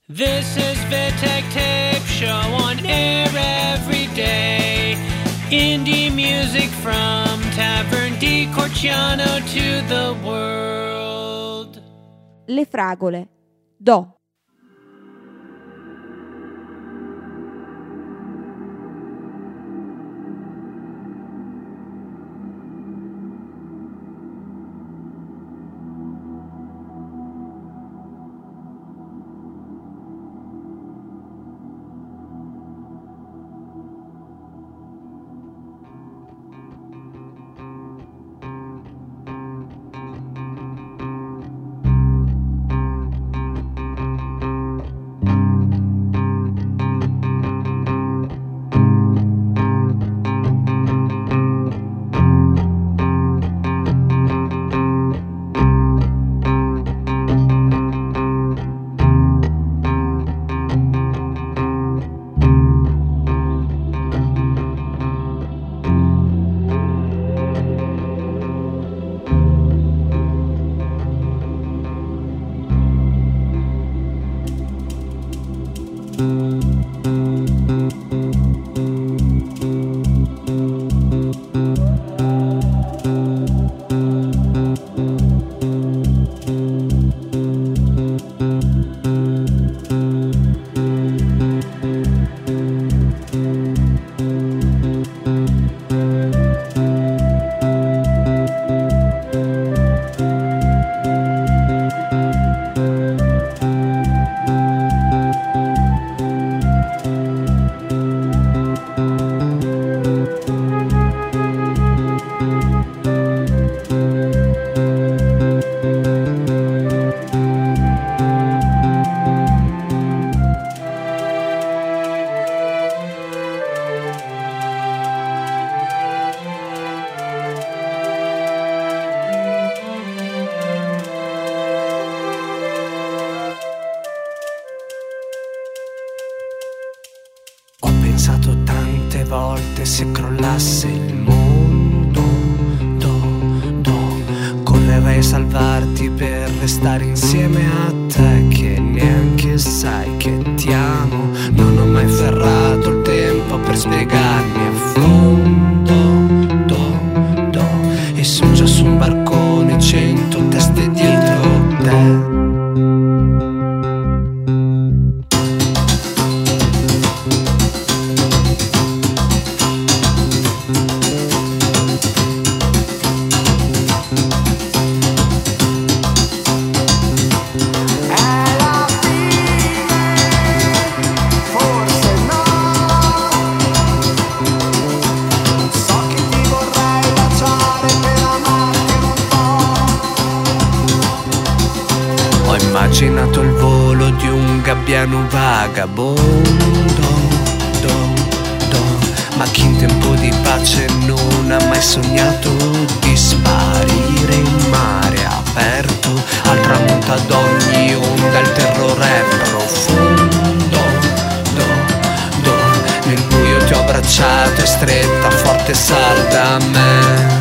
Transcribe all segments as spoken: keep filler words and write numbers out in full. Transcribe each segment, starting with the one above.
This is Vittek Tape Show on air every day. Indie music from Tavern di Corciano to the world. Le fragole. Do. Pensato tante volte se crollasse il mondo, do, do, correrei a salvarti per restare insieme a te, che neanche sai che ti amo. Non ho mai ferrato il tempo per spiegarmi a fondo, do, do, e sono già su un barcone, cento teste dietro te. Immaginato il volo di un gabbiano vagabondo, do, do, ma chi in tempo di pace non ha mai sognato di sparire in mare aperto, al tramonto ad ogni onda il terrore è profondo, do, do, nel buio ti ho abbracciato e stretta forte e salda a me.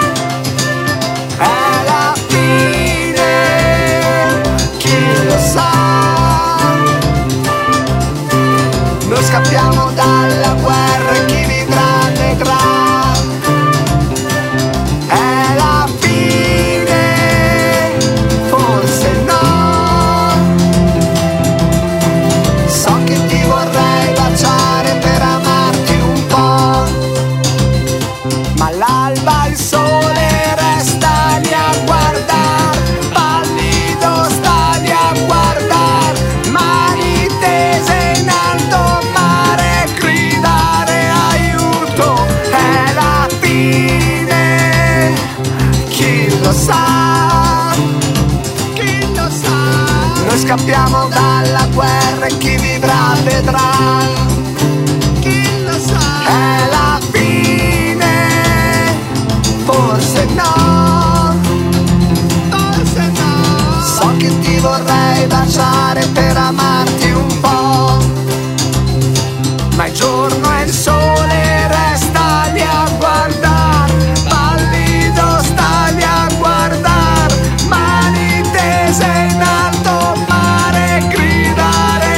Noi scappiamo dalla guerra e chi vivrà vedrà. È la fine, forse no. So che ti vorrei baciare per amarti un po', ma l'alba il sole resta lì a guardare, pallido sta lì a guardare, mani tese in alto, mare gridare aiuto, è la fine, chi lo sa, chi lo sa. Noi scappiamo dalla guerra e chi vivrà vedrà, chi lo sa, è la fine, forse no, forse no. So che ti vorrei baciare per amarti un po', ma il giorno e il sole resta lì a guardare, pallido sta lì a guardare, mani tese in alto, mare gridare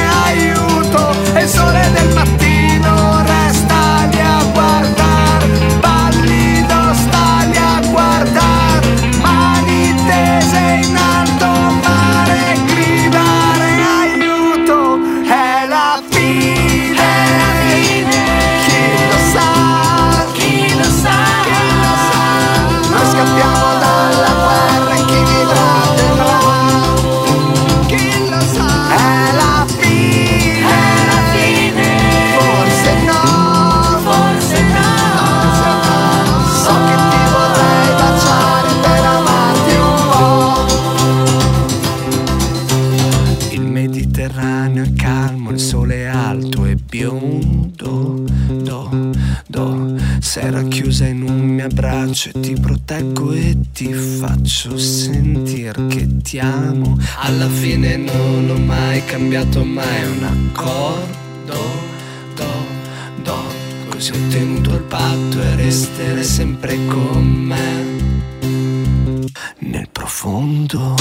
Mediterraneo è calmo, il sole è alto e biondo, do, do. Sei racchiusa in un mio abbraccio e ti proteggo e ti faccio sentir che ti amo. Alla fine non ho mai cambiato mai un accordo, do, do. Così ho tenuto il patto e resterei sempre con me nel profondo.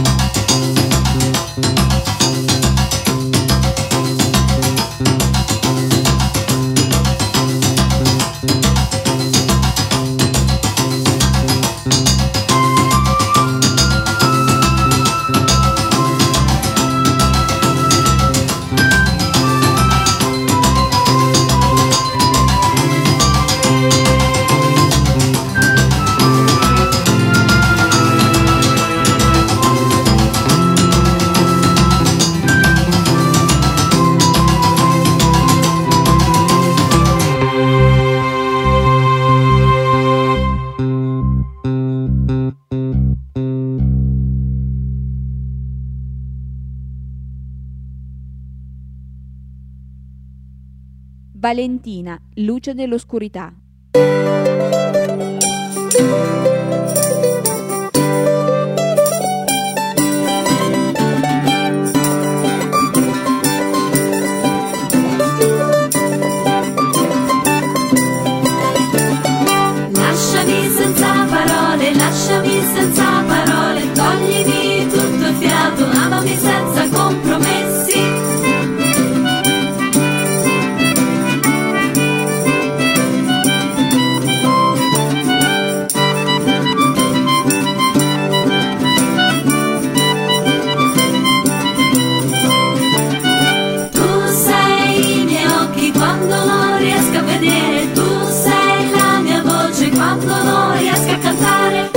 Valentina, luce nell'oscurità. Lasciami senza parole, lasciami senza parole, toglimi tutto il fiato, amami senza compromessi. Quando non riesco a cantare,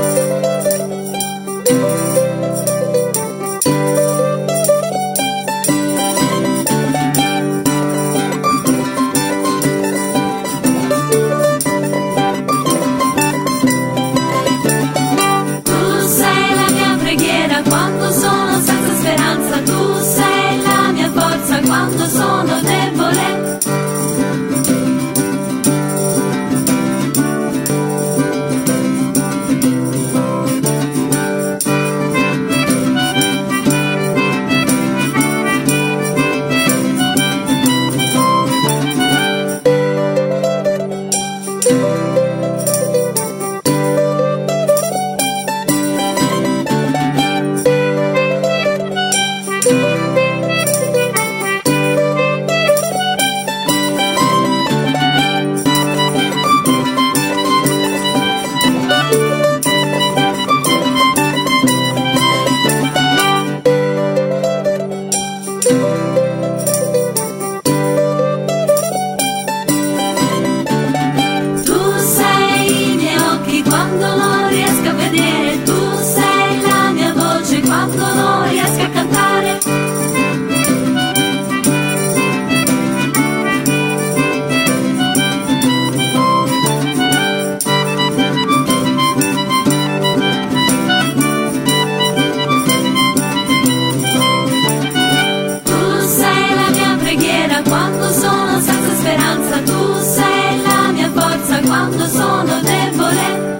tu sei la mia preghiera quando sono senza speranza, tu sei la mia forza quando sono debole. Quando sono debole,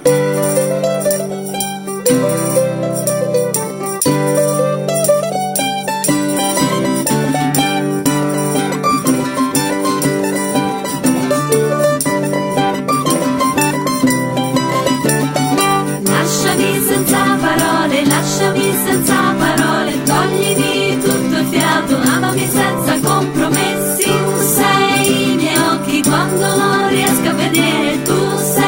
lasciami senza parole, lasciami senza parole, toglimi tutto il fiato, amami senza compromessi. Tu sei i miei occhi quando non riesco a vedere, tu sei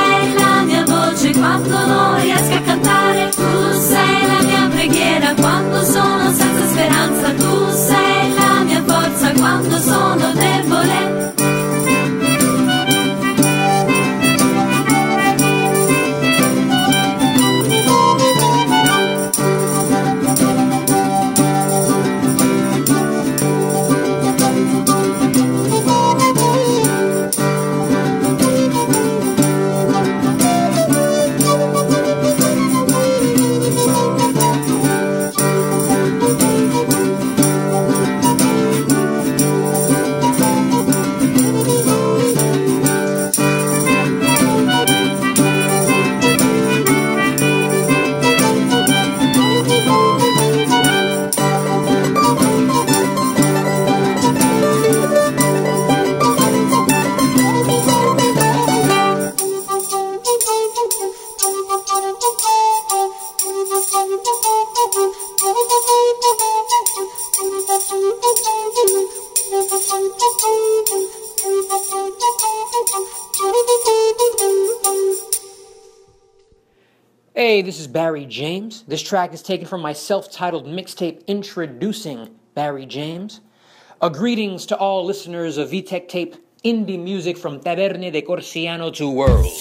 Hey, this is Barry James. This track is taken from my self-titled mixtape introducing Barry James. A greetings to all listeners of V-Tech Tape indie music from Taverne de Corsiano to World.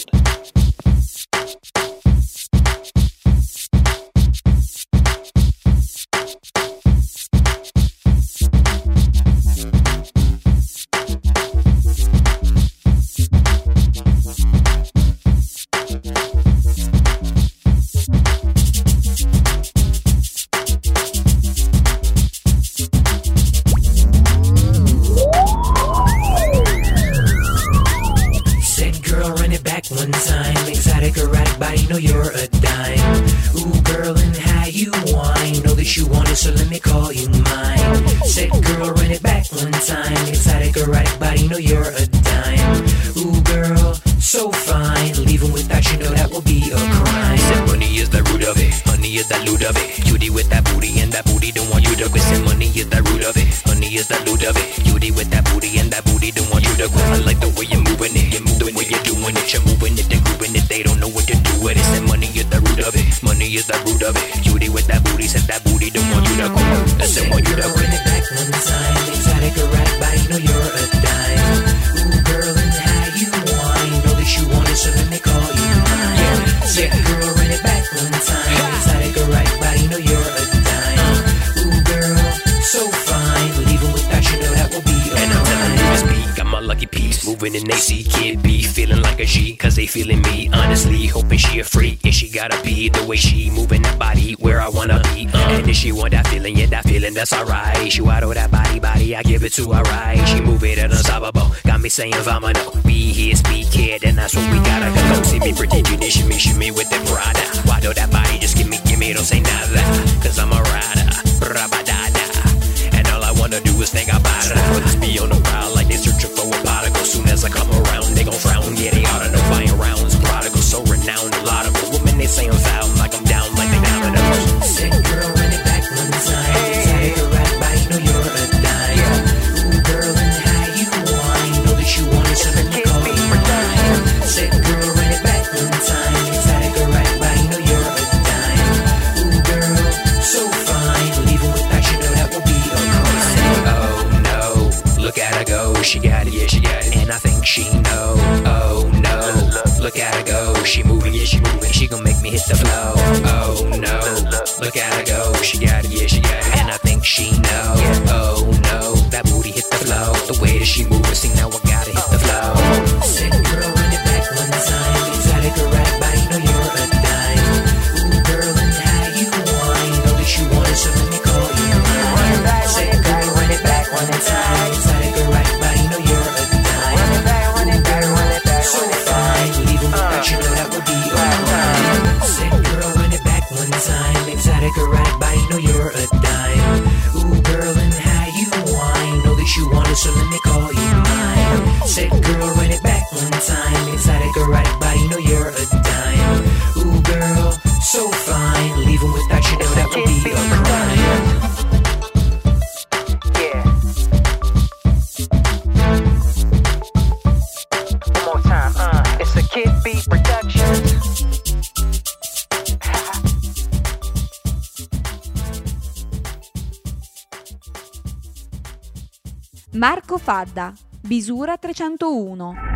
One time, exotic, erratic body, know you're a dime. Ooh, girl, and how you whine. Know that you want it, so let me call you mine. Said girl, run it back one time. Exotic, erratic body, know you're a dime. Ooh, girl, so fine. Leaving without you, know that will be a crime. Said money is the root of it, honey is the loot of it. Cutie with that booty, and that booty don't want you to quit. Said money is the root of it, honey is the loot of it. Cutie with that booty, and that booty don't want you to quit. I like the way you're moving it, you move the way you're doing it. You're moving it and grooving it, they don't know what to do with it. Said money is the root of it, money is the root of it. Cutie with that booty, said that booty don't want you to quit. I said want you to quit. Run it back one time, exotic, erratic body, know you're a dime. Ooh, girl, and how you whine. Know that you want it, so let me call you mine. Yeah, said girl, run it back one time. Exotic, erratic body, know you're a dime. Ooh, girl, so fine. Leaving without you, know that will be a and I'm telling you this beat, got my lucky piece. Moving in A C, kid B, feeling like a G, cause they feeling me. Honestly, hoping she a freak, and she gotta be the way she moving that body where I wanna be. Uh, and if she want that feeling, yeah, that feeling, that's alright. She waddle that body, body, I give it to her right. She move it at unstoppable, got me saying vomino. Be here, speak kid, and that's what we gotta go. See me pretty, you did shimmy, shimmy with the Prada. Waddle that body, just give me, give me, don't say nada, cause I'm a rider, rabadada. And all I wanna do is think about it. Brothers be on the prowl like they searching for a prodigal. Soon as I come around, they gon' frown. Yeah, they oughta know buying rounds. Prodigal, so renowned, a lot of women, they say I'm foul. Like I'm down, like they down in the road. Said girl, run it back one time. Exotic, erratic body, know you're a dime. Ooh, girl, and how you whine. Know that you want it, so let me call you mine. Said girl, run it back one time. Exotic, erratic body, know you're a dime. Ooh, girl, so fine. Leaving without you, know that will be a crime. Oh no, look at her go. She got it, yeah, she got it. And I think she know. Oh no, look at her go. She moving, yeah, she moving. She gon' make me hit the flow. Oh no, look at her go. She got it, yeah, she got it. And I think she know. Oh no, that booty hit the flow. The way that she moving, see now I gotta hit the flow. Said girl, run it back one time. Exotic, erratic body, know you're a dime. Ooh, girl, and how you whine. Know that you want it, so let me call you mine. Said girl, run it back one time. Exotic, erratic body, know you're a dime. Ooh, girl, so fine. Leaving without you, know that would be a crime. Said girl, run it back one time. Exotic, erratic body, know you're a dime. Ooh, girl, and how you whine. Know that you want it, so let me call you mine. Said girl, run it back one time. Exotic, erratic body, know you're a dime. Ooh, girl, so fine. Leaving without you, know that would be a crime. Kid Beat Productions. Marco Fadda, Bisura trecentouno.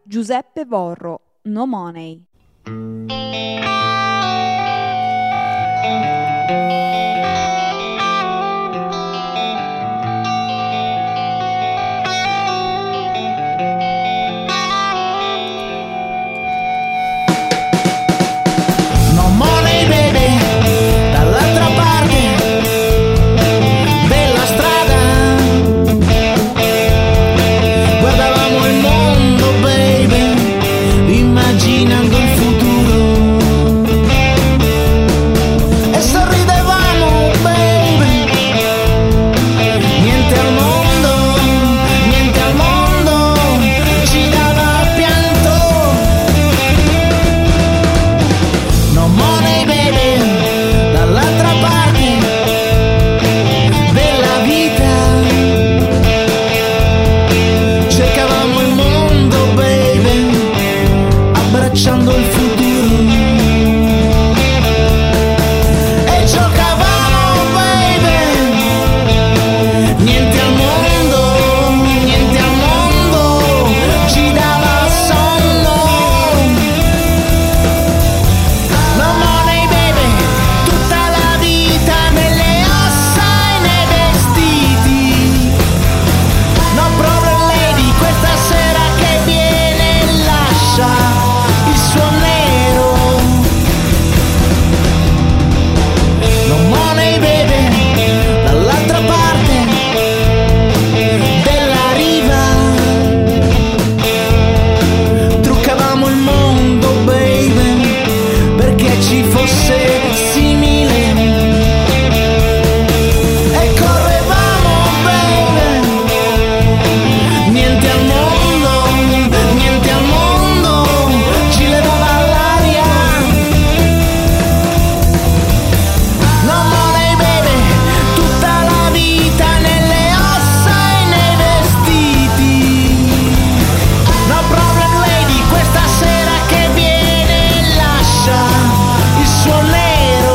Giuseppe Vorro, No Money. No money baby, dall'altra parte della strada guardavamo il mondo baby, immaginando il futuro e sorridevamo baby, niente al mondo, niente al mondo ci dava pianto. No money baby, dall'altra parte della vita cercavamo il mondo baby, abbracciando il futuro e giocavamo baby, niente al mondo, niente al mondo ci dava sonno. No money baby, tutta la vita nelle ossa e nei vestiti. No problem lady, questa sera che viene lascia il suo nero. No money baby, dall'altra parte della riva truccavamo il mondo baby perché ci fosse simile e correvamo baby, niente al mondo, niente al mondo ci levava l'aria. No money baby, tutta la vita nelle ossa e nei vestiti. No problem lady, questa sera che viene lascia il suo nero.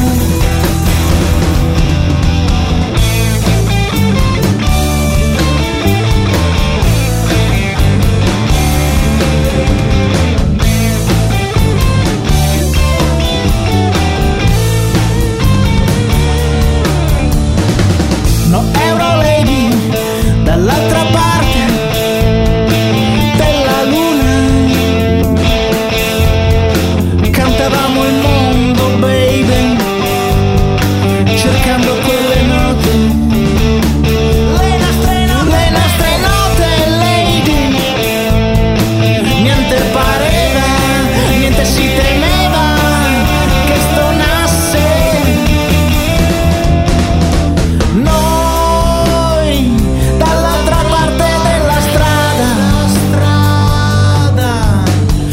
No euro lady, dall'altra parte della luna cantavamo il mondo baby, cercando quelle note, le nostre note, le nostre note lady. Niente pareva, niente si temeva che stonasse. Noi dall'altra parte della strada,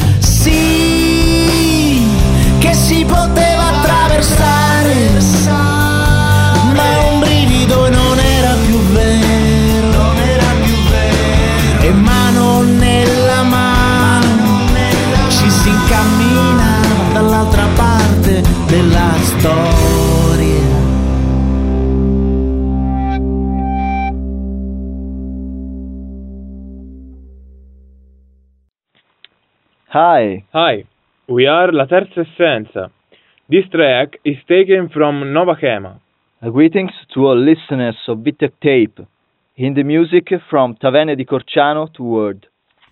sì, che si poteva attraversare, ma un brivido non era più vero, non era più vero. E mano nella mano ci si incammina dall'altra parte della storia. Hi. Hi, we are La Terza Essenza. This track is taken from Nova Chema. Greetings to all listeners of Vitek Tape. In the music from Taverne di Corciano to Word.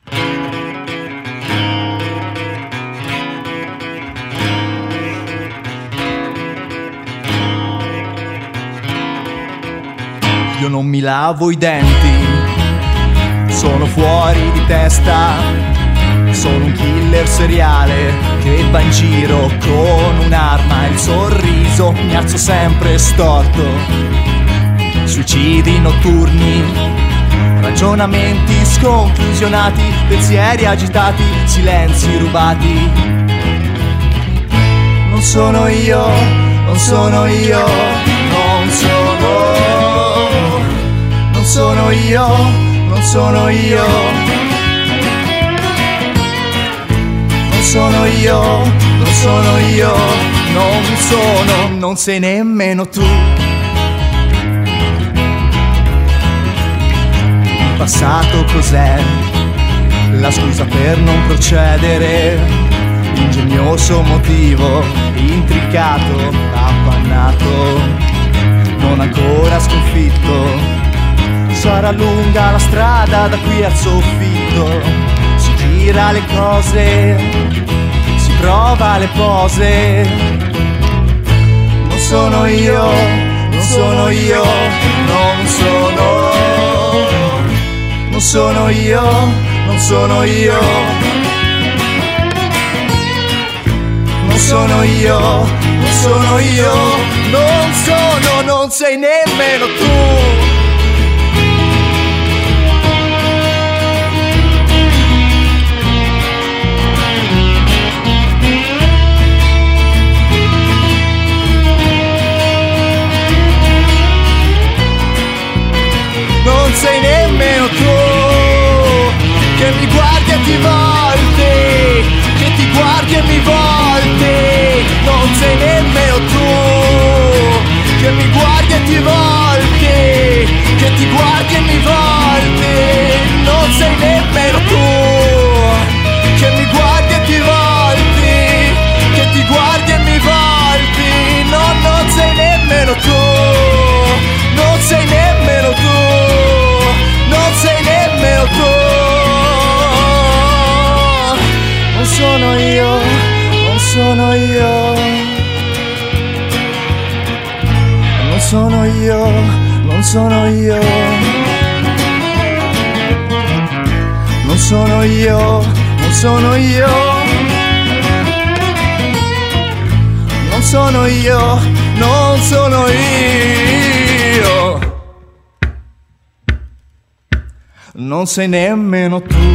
Io non mi lavo i denti, sono fuori di testa. Sono un killer seriale che va in giro con un'arma e il sorriso mi alzo sempre storto. Suicidi notturni, ragionamenti sconclusionati, pensieri agitati, silenzi rubati. Non sono io, non sono io, non sono, non sono io, non sono io. Non sono io, non sono io, non sono, non sei nemmeno tu. Il passato cos'è? la scusa per non procedere, ingegnoso motivo, intricato, appannato, non ancora sconfitto. Sarà lunga la strada da qui al soffitto, si gira le cose, si prova le pose. Non sono io, non sono io, non sono, non sono io, non sono io, non sono io, non sono io, non sono, non sei nemmeno tu. Non sei nemmeno tu, che mi guardi e ti volti, che ti guardi e mi volti. Non sei nemmeno tu, che mi guardi e ti volti, che ti guardi e mi volti. Non sei nemmeno tu, che mi guardi e ti volti, che ti guardi e mi volti. No, non sei nemmeno tu, non sei nemmeno tu, non sei nemmeno tu. Non sono io, non sono io, non sono io, non sono io, non sono io, non sono io, non sono io, non sono io. Non sei nemmeno tu.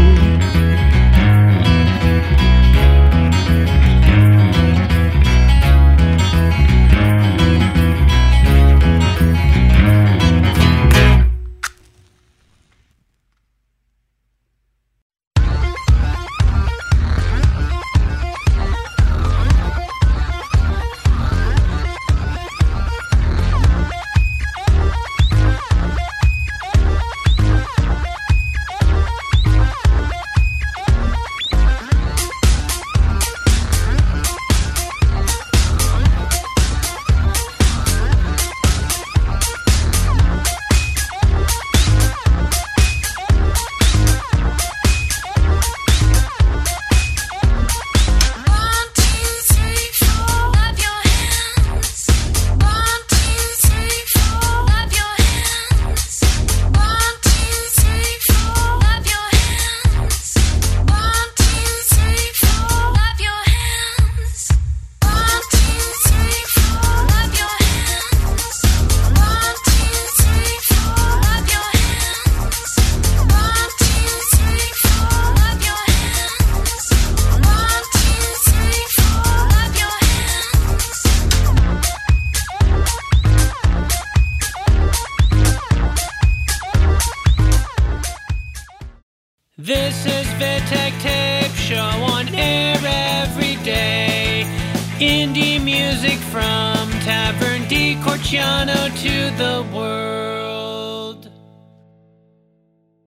This is Vitek Tape Show on air every day. Indie music from Tavern di Corciano to the world.